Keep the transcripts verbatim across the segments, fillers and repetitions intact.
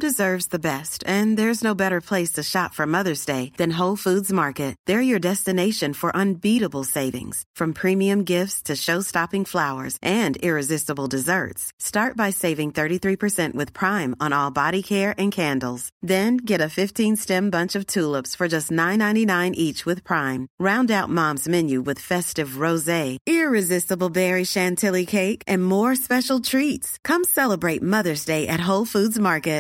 deserves the best, and there's no better place to shop for Mother's Day than Whole Foods Market. They're your destination for unbeatable savings, from premium gifts to show-stopping flowers and irresistible desserts. Start by saving thirty-three percent with Prime on all body care and candles. Then get a fifteen-stem bunch of tulips for just nine ninety-nine each with Prime. Round out Mom's menu with festive rosé, irresistible berry chantilly cake, and more special treats. Come celebrate Mother's Day at Whole Foods Market.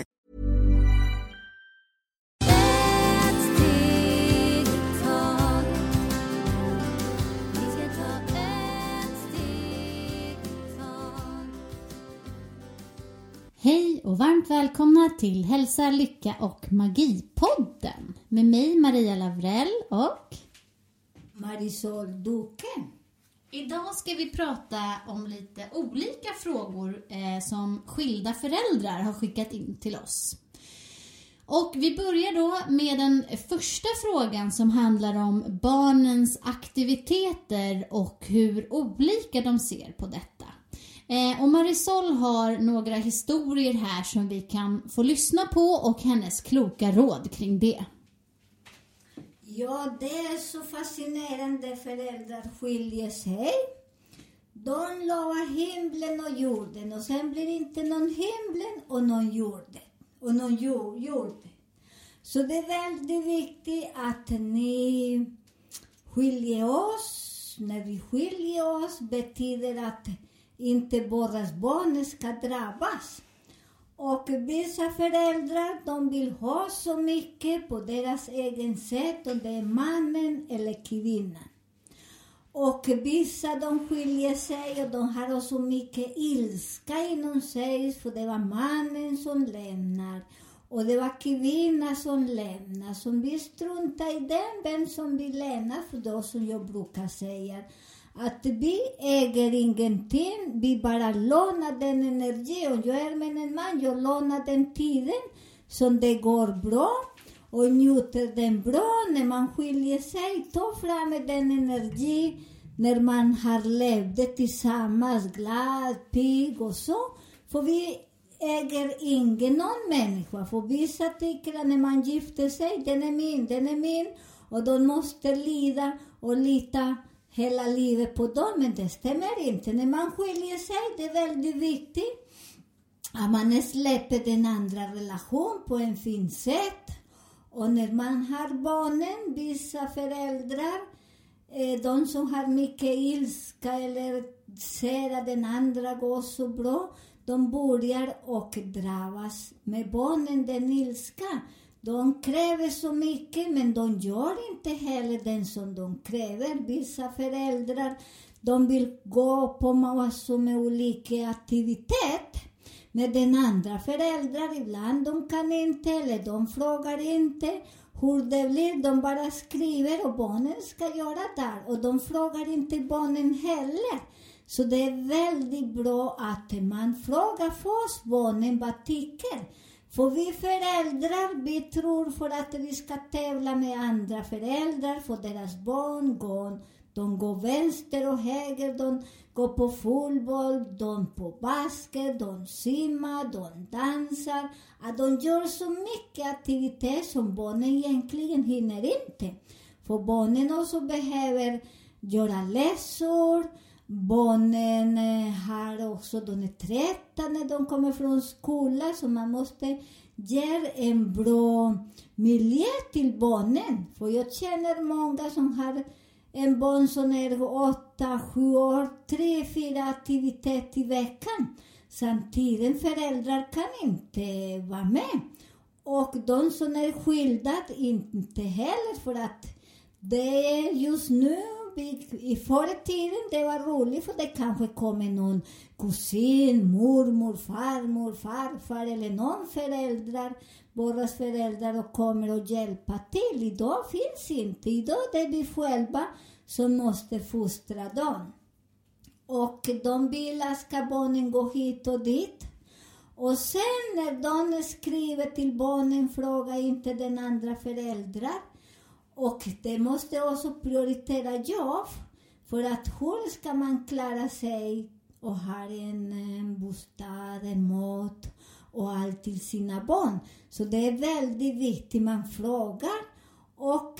Hej och varmt välkomna till Hälsa, Lycka och Magi-podden med mig Maria Lavrell och Marisol Duque. Idag ska vi prata om lite olika frågor eh, som skilda föräldrar har skickat in till oss. Och vi börjar då med den första frågan som handlar om barnens aktiviteter och hur olika de ser på detta. Eh, och Marisol har några historier här som vi kan få lyssna på och hennes kloka råd kring det. Ja, det är så fascinerande. Föräldrar skiljer sig. De lovar himlen och jorden och sen blir det inte någon himlen och någon jorden. Och någon jord. Så det är väldigt viktigt att ni skiljer oss. När vi skiljer oss betyder att inte våra barn ska drabbas. Och vissa föräldrar, de vill ha så mycket på deras egen sätt, och det är mannen eller kvinnan. Och vissa, de skiljer sig och de har så mycket ilska inom sig, för det var mannen som lämnar och det var kvinnan som lämnar. Som vi struntar i den, vem som vill lämna, för då som jag brukar säga att vi äger ingenting, vi bara lånar den energi. Och jag är med en man, jag lånar den tiden som det går bra och njuter den bra. När man skiljer sig, ta fram den energi när man har levt tillsammans, glad, pigg och så. För vi äger ingen någon människa. För vissa tycker att när man gifter sig, den är min, den är min. Och de måste lida och lita hela livet på dem, men det stämmer inte. När man skiljer sig, det är väldigt viktigt att man släpper den andra relation på en fin sätt. Och när man har barnen, vissa föräldrar, de som har mycket ilska eller ser att den andra går så bra, de börjar och drabbas med barnen, den ilska. De kräver så mycket, men de gör inte heller den som de kräver. Vissa föräldrar, de vill gå på massor med olika aktivitet. Men den andra föräldrar, ibland de kan inte, eller de frågar inte hur det blir. De bara skriver och barnen ska göra där. Och de frågar inte barnen heller. Så det är väldigt bra att man frågar först barnen vad tycker. För vi föräldrar, vi tror för att vi ska tävla med andra föräldrar, för deras barn går, de går vänster och höger, de går på fotboll, de på basket, de simmar, de dansar. Att de gör så mycket aktivitet som barnen egentligen hinner inte. För barnen också behöver göra läsor. Barnen har också, de är trötta när de kommer från skolan, så man måste ge en bra miljö till barnen. För jag känner många som har en barn som är åtta, sju år, tre, fyra aktiviteter i veckan. Samtidigt föräldrar kan inte vara med. Och de som är skilda inte heller, för att det är just nu, i förra tiden det var roligt, för det kanske kommer någon kusin, mormor, farmor, farfar eller någon föräldrar, våra föräldrar, och kommer och hjälpa till. Idag finns inte. Idag det är vi själva som måste fostra dem. Och de vill att ska barnen gå hit och dit. Och sen när de skriver till barnen, fråga inte den andra föräldrar. Och det måste också prioritera jobb, för att hur ska man klara sig och ha en, en bostad, en mat och allt till sina barn. Så det är väldigt viktigt man frågar och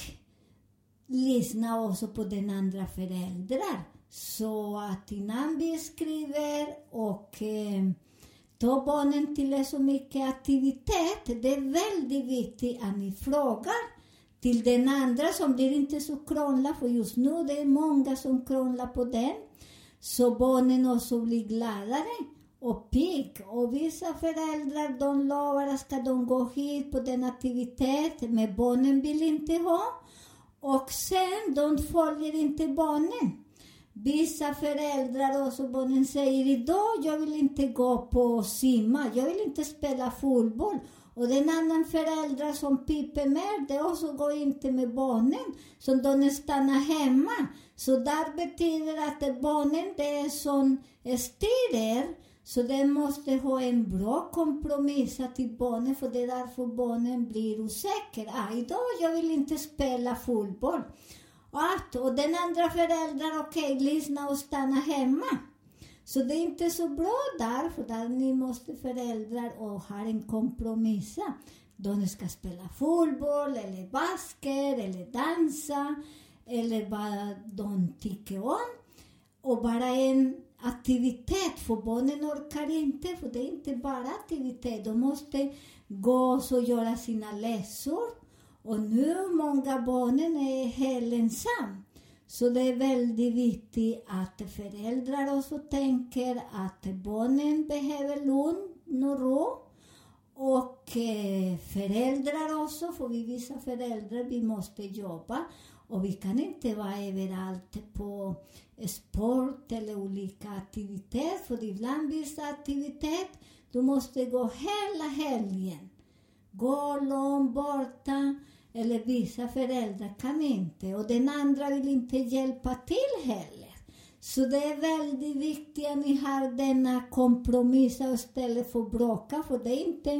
lyssnar också på den andra föräldrar. Så att innan vi skriver och eh, tar barnen till så mycket aktivitet, det är väldigt viktigt att ni frågar till den andra som blir inte så krångla, för just nu det är många som krånglar på den. Så barnen också blir gladare och pigg. Och vissa föräldrar, de lovar att ska de gå hit på den aktivitet, men barnen vill inte ha. Och sen, de följer inte barnen. Vissa föräldrar och så barnen säger idag, jag vill inte gå på simma, jag vill inte spela fotboll. Och den annan föräldrar som piper med det och så går inte med barnen. Så de stannar hemma. Så där betyder att barnen det är som styrer. Så de måste ha en bra kompromiss till barnen. För det är därför barnen blir osäkra. Ah, idag jag vill inte spela fotboll. Och, och den andra föräldrar, okej, okay, lyssna och stanna hemma. Så det är inte så bra där, för där ni måste föräldrar och ha en kompromiss. De ska spela fotboll eller basket eller dansa eller vad de tycker om. Och bara en aktivitet, för barnen orkar inte, för det är inte bara aktivitet. De måste gå och göra sina läsor. Och nu många barnen är helt ensamma. Så det är väldigt viktigt att föräldrar också tänker att barnen behöver lugn och ro. Och eh, föräldrar också, för vi vissa föräldrar, vi måste jobba. Och vi kan inte vara överallt på sport eller olika aktiviteter. För ibland vissa aktiviteter, du måste gå hela helgen. Gå långt borta. Eller vissa föräldrar kan inte. Och den andra vill inte hjälpa till heller. Så det är väldigt viktigt att ni har denna kompromiss istället för att bråka. För det är inte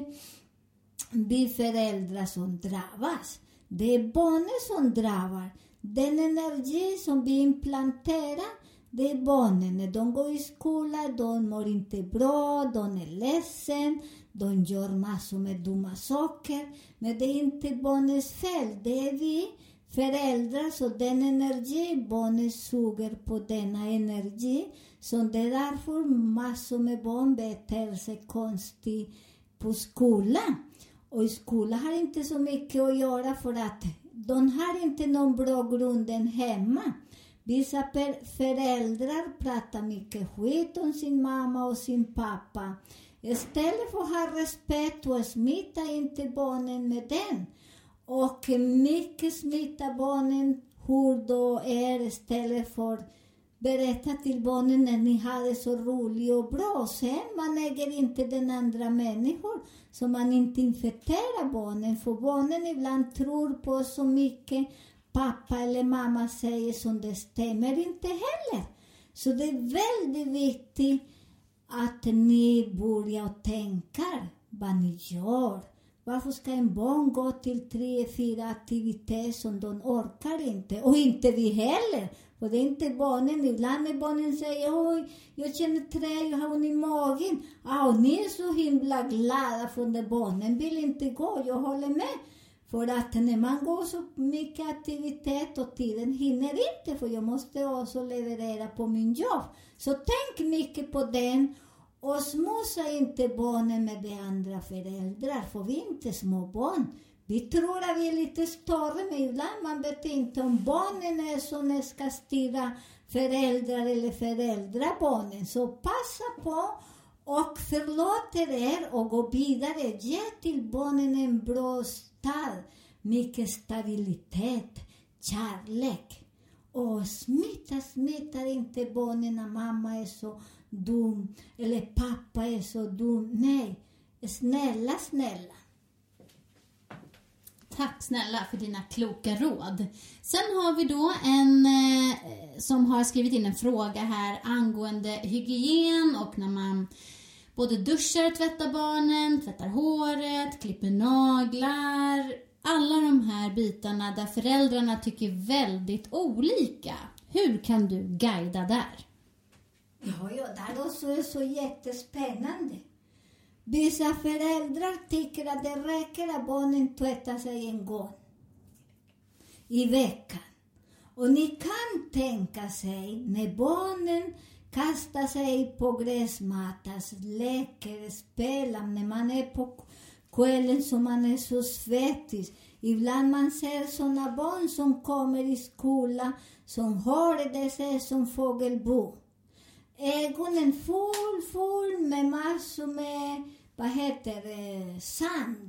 vi föräldrar som drabbas. Det är barnen som drabbar. Den energi som vi implanterar, det är barnen. När de går i skolan, de mår inte bra, de är ledsen. De gör massor med dumma saker. Men det är inte barnens fel. Det är vi föräldrar. Så den energi, barnen suger på denna energi. Så det är därför massor med barn beter sig konstigt på skolan. Och i skolan har inte så mycket att göra, för att de har inte någon bra grunden hemma. Vissa föräldrar pratar mycket skit om sin mamma och sin pappa. Istället för att ha respekt och smitta inte barnen med den. Och mycket smitta barnen hur då är, istället för berätta till barnen när ni har det så roligt och bra. Sen man äger inte den andra människor, så man inte infekterar barnen. För barnen ibland tror på så mycket pappa eller mamma säger som det stämmer inte heller. Så det är väldigt viktigt att ni börjar tänka vad ni gör. Varför ska en barn gå till tre, fyra aktiviteter som de orkar inte? Och inte vi heller. För det är inte barnen. Ibland när barnen säger, oj, jag känner trä, jag har ont i magen. Ah, och ni är så himla glada för när barnen vill inte gå. Jag håller med. För att när man går så mycket aktivitet och tiden hinner inte. För jag måste också leverera på min jobb. Så tänk mycket på den. Och smussa inte barnen med de andra föräldrar. För vi är inte små barn. Vi tror att vi är lite större. Men ibland man vet inte om barnen är som ska styra föräldrar eller föräldrabarnen. Så passa på. Och förlåt er och gå vidare. Ge till barnen en bra start. Mycket stabilitet. Kärlek. Och smitta, smittar inte barnen när mamma är så dum. Eller pappa är så dum. Nej. Snälla, snälla. Tack snälla för dina kloka råd. Sen har vi då en eh, som har skrivit in en fråga här angående hygien och när man både duschar, tvättar barnen, tvättar håret, klipper naglar. Alla de här bitarna där föräldrarna tycker väldigt olika. Hur kan du guida där? Ja, ja, där också är så jättespännande. Vissa föräldrar tycker att det räcker att barnen tvättar sig en gång i veckan. Och ni kan tänka sig när barnen kastar sig på gräsmattan, leker, spelar, när man är på kvällen så man är så svettig. Ibland man ser såna barn som kommer i skolan som har det sig som fågelbo. Ögonen full, full med massor med, vad heter det, sand.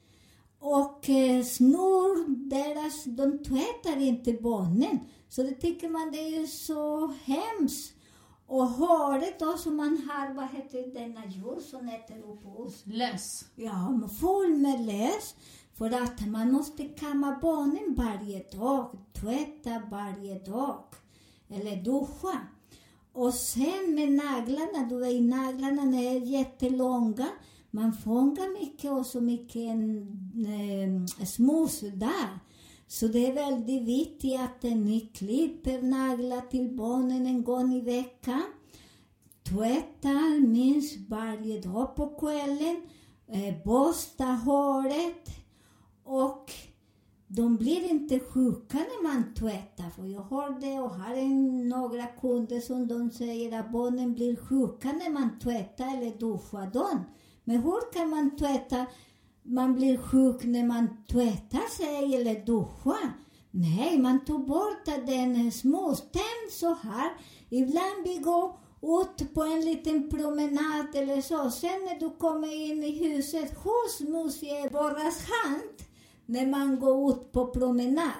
Och eh, snor deras, de tvättar inte barnen. Så det tycker man det är så hemskt. Och håret då som man har, vad heter denna djur som heter uppås? Lös. Ja, full med lös. För att man måste kamma barnen varje dag, tvätta varje dag. Eller duscha. Och sen med naglarna, du vet naglarna är jättelånga. Man fångar mycket och så mycket eh, smuts där. Så det är väldigt viktigt att ni klipper naglar till barnen en gång i veckan. Tvättar minst varje dag på kvällen. Eh, borsta håret. Och de blir inte sjuka när man tvättar. För jag har det och har en, några kunder som de säger att barnen blir sjuka när man tvättar eller duschar dem. Men hur kan man tvätta? Man blir sjuk när man tvättar sig eller duschar. Nej, man tog bort den småsten så här. Ibland vi går ut på en liten promenad eller så. Sen när du kommer in i huset, hur smutsig är våras hand när man går ut på promenad?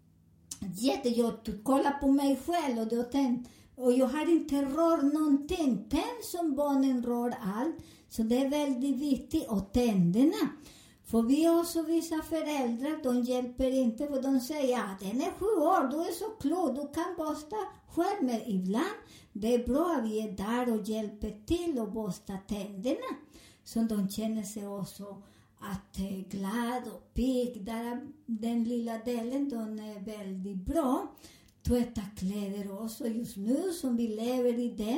Jättejobbigt. Kolla på mig själv och, det, och jag har inte rört någonting. Tänd som barnen rör allt. Så det är väldigt viktigt. Och tänderna. För vi har så vissa föräldrar, de hjälper inte. För de säger, ja den är sju år, du är så klok, du kan borsta själv. Men ibland, det är bra att vi är där och hjälper till och borsta tänderna. Så de känner sig också att är glad och pigg. Där den lilla delen, den är väldigt bra. Tvätta kläder också just nu som vi lever i den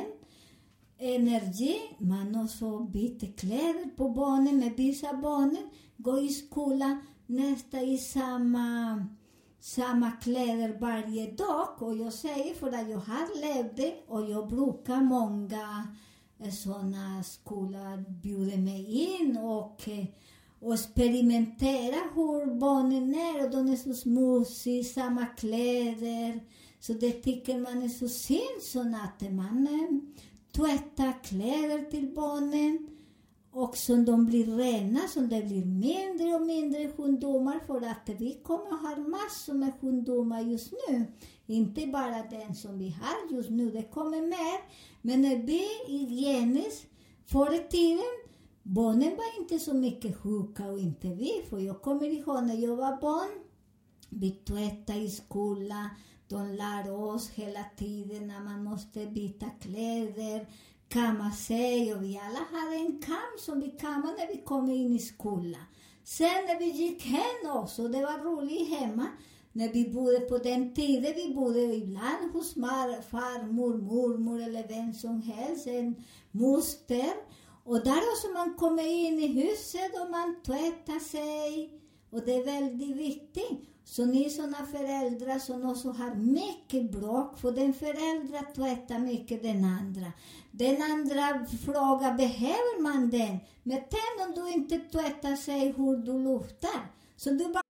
energi. Man också byter kläder på barnen med vissa barnen. Går i skolan nästan i samma, samma kläder varje dag. Och jag säger för att jag har levt och jag brukar många sådana skolor bjuda mig in och, och experimentera hur barnen är. Och de är så smutsiga, samma kläder. Så det tycker man är så synd så att man tvätta kläder till barnen och så de blir rena, så det blir mindre och mindre sjukdomar, för att vi kommer att ha massor med sjukdomar just nu. Inte bara den som vi har just nu, det kommer mer. Men när vi hygieniskt förr i tiden, barnen var inte så mycket sjuka och inte vi. För jag kommer ihåg när jag var barn, vi tvättade i skolan. De lär oss hela tiden när man måste byta kläder, kamma sig. Och vi alla hade en kam som vi kammade när vi kom in i skolan. Sen när vi gick hem också, det var roligt hemma. När vi bodde på den tiden, vi bodde ibland hos mar, farmor, mormor eller vem som helst, en moster. Och där också man kommer in i huset och man tvättar sig. Och det är väldigt viktigt. Så ni sådana föräldrar som också har mycket bråk, för den föräldrar tvättar mycket den andra. Den andra frågar, behöver man den? Men tänk om du inte tvättar sig hur du luktar. Så du bara...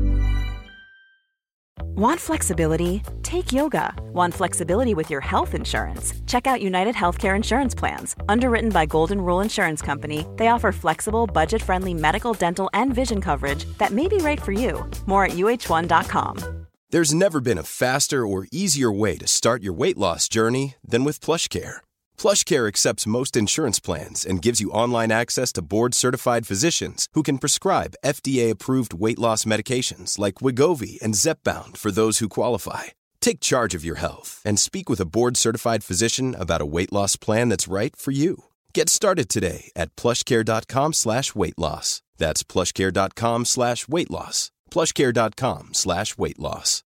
Want flexibility? Take yoga. Want flexibility with your health insurance? Check out United Healthcare Insurance Plans. Underwritten by Golden Rule Insurance Company, they offer flexible, budget-friendly medical, dental, and vision coverage that may be right for you. More at U H one dot com. There's never been a faster or easier way to start your weight loss journey than with PlushCare. PlushCare accepts most insurance plans and gives you online access to board-certified physicians who can prescribe F D A-approved weight loss medications like Wegovy and Zepbound for those who qualify. Take charge of your health and speak with a board-certified physician about a weight loss plan that's right for you. Get started today at plushcare.com slash weight loss. That's plushcare.com slash weight loss. plushcare.com slash weight loss.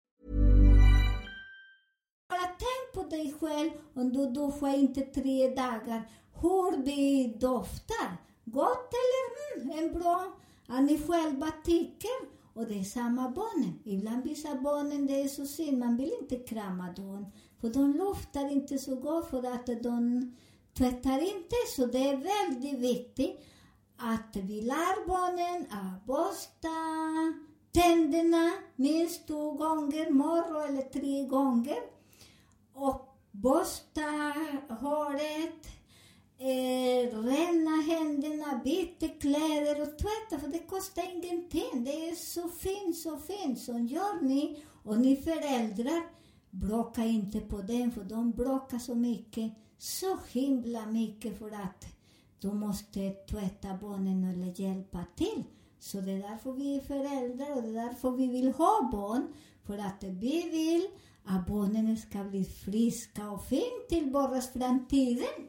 Bara tänk på dig själv om du duschar inte tre dagar. Hur vi doftar. gott eller mm, en bra, att ni själva tycker. Och det är samma barnen. Ibland vissa barnen, det är så synd, man vill inte krama dem. För de luftar inte så gott för att de tvättar inte. Så det är väldigt viktigt att vi lär barnen att borsta tänderna minst två gånger morgon eller tre gånger. Och borsta håret, eh, rena händerna, byta kläder och tvätta. För det kostar ingenting. Det är så fint, så fint. Så gör ni. Och ni föräldrar, bråka inte på den. För de bråkar så mycket. Så himla mycket för att de måste tvätta barnen eller hjälpa till. Så det är därför vi är föräldrar och det är därför vi vill ha barn. För att vi vill att barnen ska bli friska och fint till våras framtiden.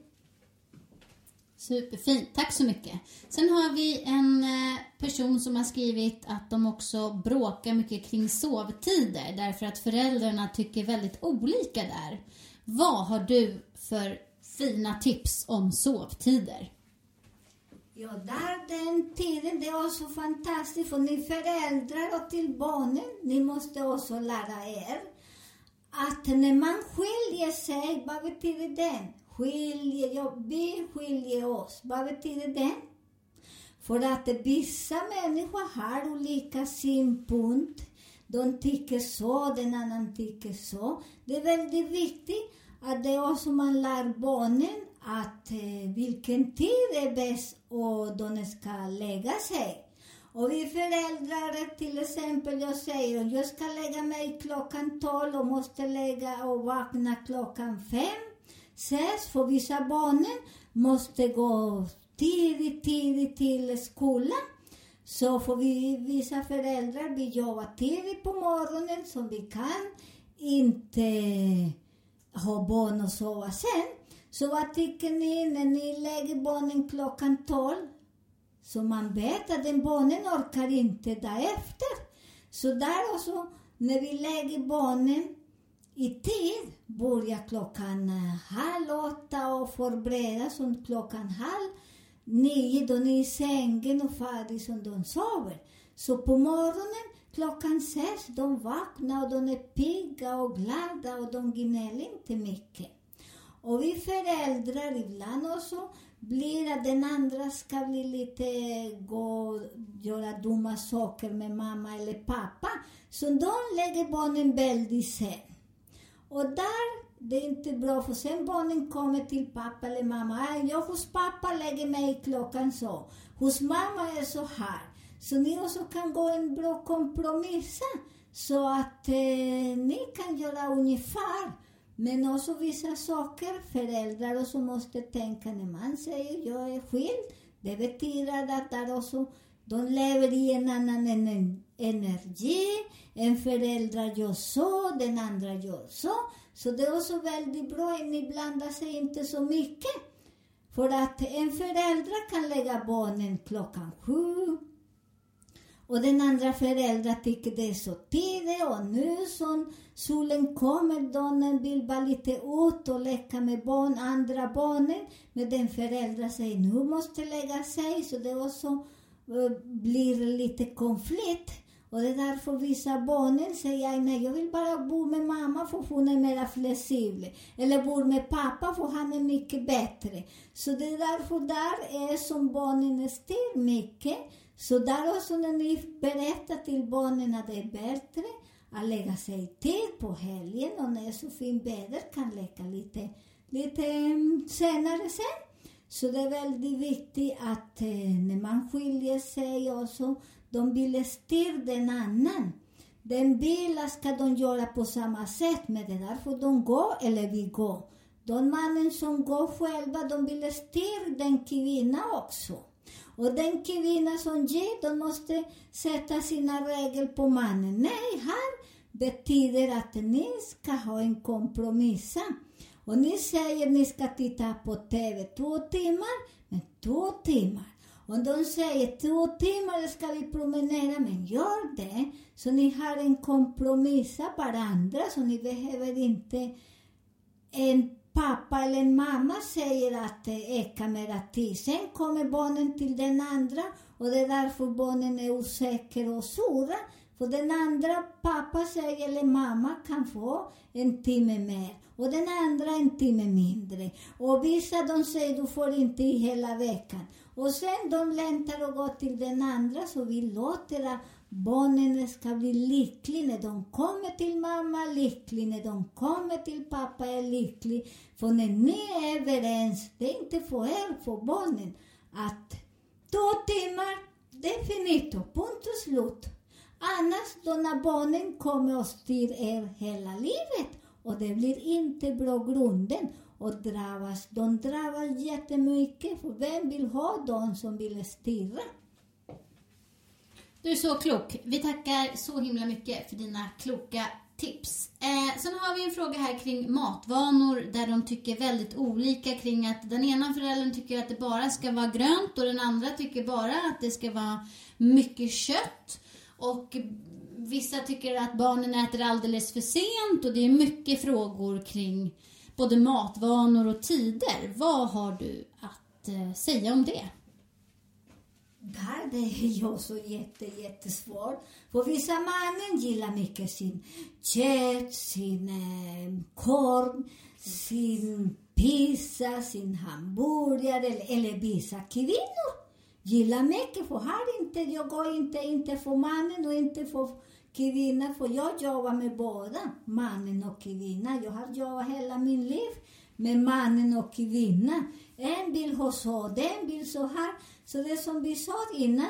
Superfint, tack så mycket. Sen har vi en person som har skrivit att de också bråkar mycket kring sovtider. Därför att föräldrarna tycker väldigt olika där. Vad har du för fina tips om sovtider? Ja, där den tiden, det är också fantastiskt för ni föräldrar och till barnen, ni måste också lära er att när man skiljer sig, vad betyder det? Skiljer, ja, vi skiljer oss, vad betyder det? För att vissa människor har olika synpunkt, de tycker så, den annan tycker så. Det är väldigt viktigt att det är också man lär barnen att eh, vilken tid är bäst och de ska lägga sig. Och vi föräldrar, till exempel, jag säger jag ska lägga mig klockan tolv och måste lägga och vakna klockan fem. Ses för vissa barnen måste gå tidigt, tidigt till skolan. Så får vi vissa föräldrar, vi jobbar tidigt på morgonen så vi kan inte ha barn och sova sen. Så vad tycker ni när ni lägger barnen klockan tolv? Så man vet att den barnen orkar inte därefter. Så där också, när vi lägger barnen i tid, börjar klockan halv åtta och förbereda som klockan halv nio, då ni är i sängen och färdig som de sover. Så på morgonen klockan sex, de vaknar och de är pigga och glada och de gnäller inte mycket. Och vi föräldrar ibland också blir att den andra ska bli lite gå och göra dumma saker med mamma eller pappa. Så de lägger barnen väldigt sen. Och där, det är inte bra för sen barnen kommer till pappa eller mamma. Jag hos pappa lägger mig klockan så. Hos mamma är så här. Så ni också kan gå en bra kompromiss. Så att eh, ni kan göra ungefär. Men också vissa saker, föräldrar också måste tänka när man säger jag är skild. Det betyder att där också, de lever i en annan energi. En förälder gör så, den andra gör så. Så det är också väldigt bra att ni blandar sig inte så mycket. För att en förälder kan lägga barnen klockan sju. Och den andra föräldern tycker det är så tidigt och nu som solen kommer, de vill bara lite ut och leka med barn, andra barnen. Men den föräldern säger nu måste lägga sig, så det också uh, blir lite konflikt. Och det är därför vissa barnen säger nej, jag vill bara bo med mamma för hon är mer flexibel. Eller bo med pappa för han är mycket bättre. Så det är därför där är som barnen styr mycket. Så där också när ni berättar till barnen att det är bättre att lägga sig till på helgen och när det är så fin väder kan leka lite, lite senare sen. Så det är väldigt viktigt att eh, när man skiljer sig också, de vill styra den annan. Den bilen ska de göra på samma sätt, men det är därför de går eller vi går. De mannen som går själva, de vill styra den kvinna också. Och den kvinna som ger, de måste sätta sina regler på mannen. Nej, här betyder att ni ska ha en kompromiss. Och ni säger att ni ska titta på tv två timmar, men två timmar. Och de säger två timmar ska vi promenera, men gör det. Så ni har en kompromiss varandra, så ni behöver inte en pappa eller en mamma säger att eka mera tid. Sen kommer barnen till den andra och det är därför barnen är osäkra och sura. För den andra pappa säger eller mamma kan få en timme mer och den andra en timme mindre. Och vissa de säger du får inte i hela veckan. Och sen de längtar och går till den andra så vi låter att barnen ska bli lyckliga när de kommer till mamma, lyckliga när de kommer till pappa är lyckliga. För när ni är överens, det är inte för er, för barnen, att två timmar, det är finito, punkt och slut. Annars då när barnen kommer och styr er hela livet och det blir inte bra grunden och drabbas, de drabbas jättemycket för vem vill ha dem som vill styra? Du är så klok. Vi tackar så himla mycket för dina kloka tips. Eh, sen har vi en fråga här kring matvanor där de tycker väldigt olika kring att den ena föräldern tycker att det bara ska vara grönt och den andra tycker bara att det ska vara mycket kött. Och vissa tycker att barnen äter alldeles för sent och det är mycket frågor kring både matvanor och tider. Vad har du att eh, säga om det? Där det är ju så jätte, jättesvårt. För vissa mannen gillar mycket sin kött, sin eh, korv, sin pizza, sin hamburgare eller, eller vissa kvinnor gillar mycket. För här inte, jag går inte, inte för mannen och inte för kvinnan. För jag jobbar med båda, mannen och kvinnan. Jag har jobbat hela min liv med mannen och kvinnan. En vill ha så, den vill så här. Så det som vi sa innan,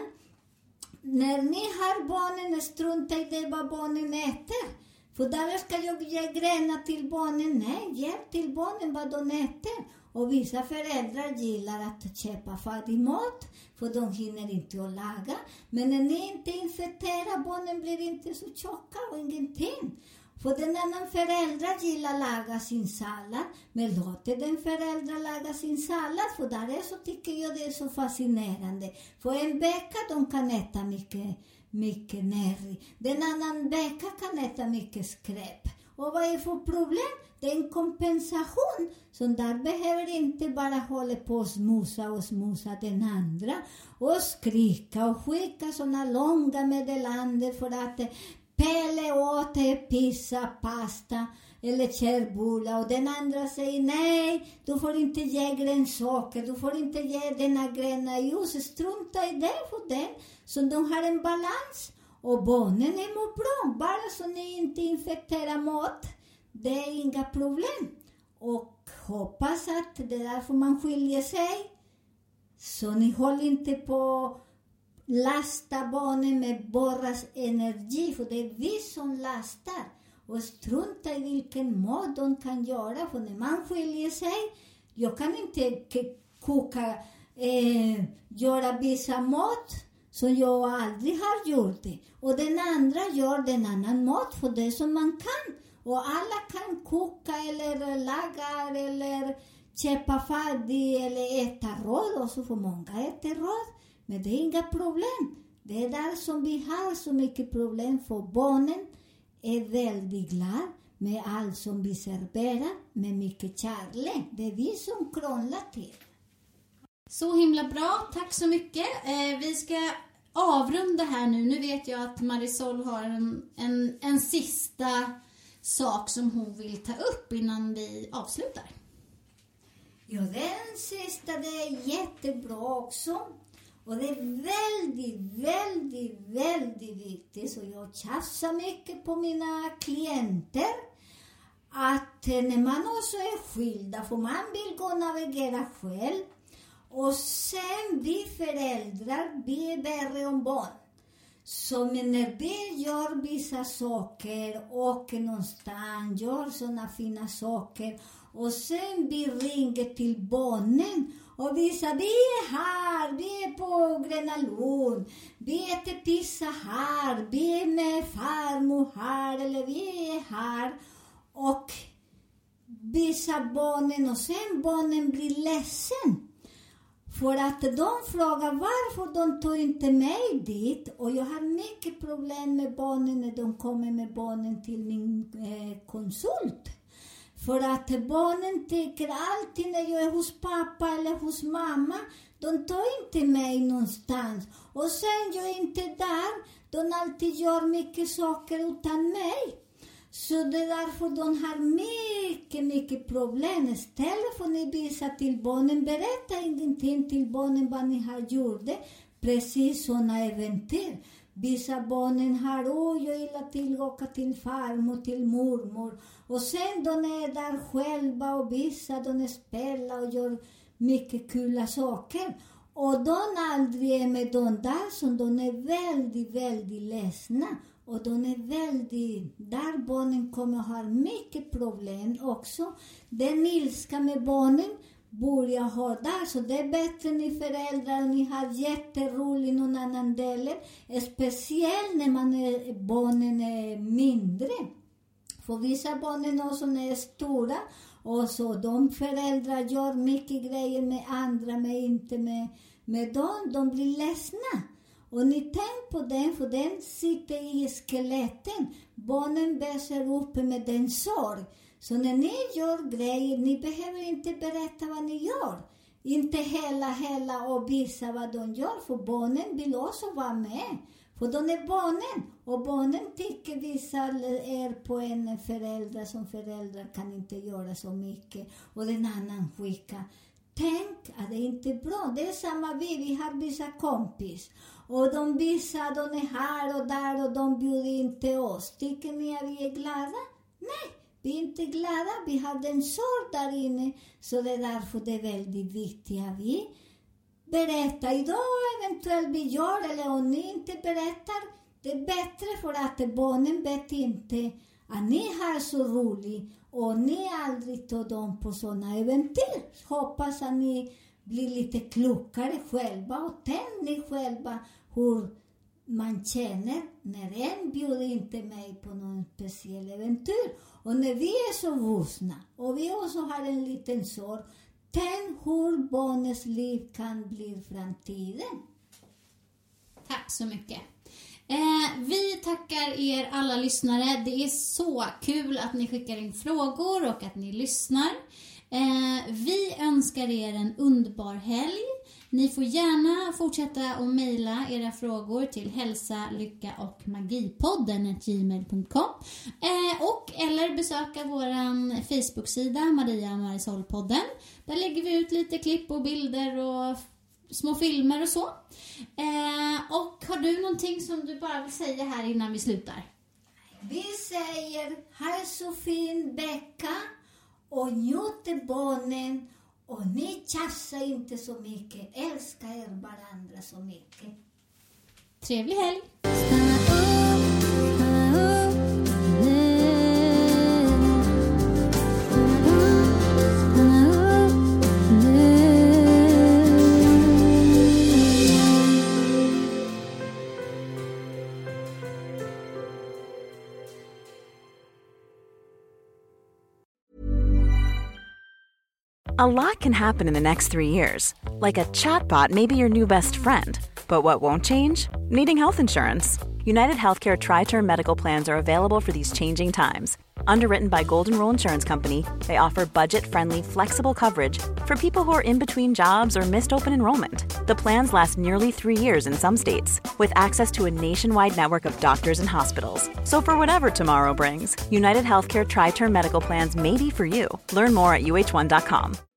när ni har barnen, strunta i det vad barnen äter. För där ska jag ge grenar till barnen. Nej, ge till barnen vad de äter. Och vissa föräldrar gillar att köpa färdig mat. För de hinner inte att laga. Men när ni inte infekterar, barnen blir inte så tjocka och ingenting. För den annan föräldrar gillar laga sin sallad. Men låter den föräldrar laga sin sallad. För där är så tycker jag det är så fascinerande. För en vecka de kan äta mycket, mycket närri. Den annan vecka kan äta mycket skräp. Och vad är för problem? Det är en kompensation. Så där behöver inte bara hålla på och smusa och smusa den andra. Och skrika och skicka sådana långa meddelanden för att Pelle åt pizza, pasta eller körbullar och den andra säger nej, du får inte ge grönsaker, du får inte ge denna gröna ljus, strunta i det för den. Så de har en balans och barnen är mår bra, bara så ni inte infekterar mat, det är inga problem. Och hoppas att det är därför man skiljer sig, så ni håller inte på lasta barnen med borras energi, för det är vi som lastar. Och strunta i vilken mat de kan göra, för när man skiljer sig, jag kan inte k- koka, eh, göra vissa mat som jag aldrig har gjort det. Och den andra gör den annan mat för det som man kan. Och alla kan koka eller laga eller köpa färdig eller äta råd, och så får många äta råd. Men det är inga problem. Det är där som vi har så mycket problem, för barnen är väldigt glada med allt som vi serverar med mycket kärlek. Det är vi som krånglar till. Så himla bra, tack så mycket. Eh, vi ska avrunda här nu. Nu vet jag att Marisol har en, en, en sista sak som hon vill ta upp innan vi avslutar. Ja, den sista, det är jättebra också. Och det är väldigt, väldigt, väldigt viktigt. Så jag tjafsar mycket på mina klienter. Att när man också är skilda, för man vill gå och navigera själv. Och sen vi föräldrar, vi är värre om barn. Så när vi gör vissa saker, åker någonstans, gör sådana fina saker. Och sen vi ringer till barnen och visar, vi är här, vi är på Gröna Lund, vi äter pizza här, vi är med farmor här, eller vi är här. Och visar barnen, och sen barnen blir ledsen. För att de frågar varför de tar inte mig dit. Och jag har mycket problem med barnen när de kommer med barnen till min eh, konsult. För att barnen tycker alltid när jag är hos pappa eller hos mamma, de tar inte mig någonstans. Och sen jag är inte där, de alltid gör mycket saker utan mig. Så det är därför de har mycket, mycket problem. Istället för att ni visar till barnen, berätta ingenting till barnen vad ni har gjort. Precis sådana äventyr. Vissa barnen har, oj, jag gillar till att åka till farmor, till mormor. Och sen de är där själva och vissa de spelar och gör mycket kul saker. Och de aldrig är med de där som de är väldigt, väldigt ledsna. Och de är väldigt, där barnen kommer att ha mycket problem också. Den ilska med barnen börjar ha där. Så det är bättre ni föräldrar, ni har jätteroligt någon annan del. Speciellt när man är, barnen är mindre. För vissa barnen också är stora. Och så de föräldrar gör mycket grejer med andra, men inte med, med dem. De blir ledsna. Och ni tänker på den, för den sitter i skeletten. Barnen växer upp med den sorg. Så när ni gör grejer, ni behöver inte berätta vad ni gör. Inte hela, hela och visa vad de gör. För barnen vill också vara med. För de är barnen. Och barnen tycker vissa är på en förälder som föräldrar kan inte göra så mycket. Och den annan skickar. Tänk att det inte är bra. Det är samma vi. Vi har vissa kompis. Och de visar, de är här och där och de bjuder inte oss. Tycker ni att vi är glada? Nej, vi är inte glada. Vi har den sorg där inne. Så det är därför det är väldigt viktigt att vi berättar idag. Eventuellt vi gör, eller om ni inte berättar. Det är bättre för att barnen vet inte att ni har så roligt. Och ni aldrig tar dem på sådana äventyr. Hoppas att ni blir lite klokare själva. Och tänk ni själva hur man känner när en bjuder inte mig på någon speciell äventyr. Och när vi är så vuxna och vi också har en liten sorg. Tänk hur barnets liv kan bli i framtiden. Tack så mycket. Eh, vi tackar er alla lyssnare. Det är så kul att ni skickar in frågor och att ni lyssnar. Eh, vi önskar er en underbar helg. Ni får gärna fortsätta att mejla era frågor till hälsa, lycka och magipodden at gmail punkt com eh, och eller besöka våran Facebook-sida Maria Marisol-podden. Där lägger vi ut lite klipp och bilder och små filmer och så. Eh, och har du någonting som du bara vill säga här innan vi slutar? Vi säger, ha så fin vecka och njut barnen. Och ni tjafsar inte så mycket. Älskar er varandra så mycket. Trevlig helg! A lot can happen in the next three years. Like a chatbot may be your new best friend. But what won't change? Needing health insurance. United Healthcare Tri-Term Medical Plans are available for these changing times. Underwritten by Golden Rule Insurance Company, they offer budget-friendly, flexible coverage for people who are in between jobs or missed open enrollment. The plans last nearly three years in some states, with access to a nationwide network of doctors and hospitals. So for whatever tomorrow brings, United Healthcare Tri-Term Medical Plans may be for you. Learn more at U H one dot com.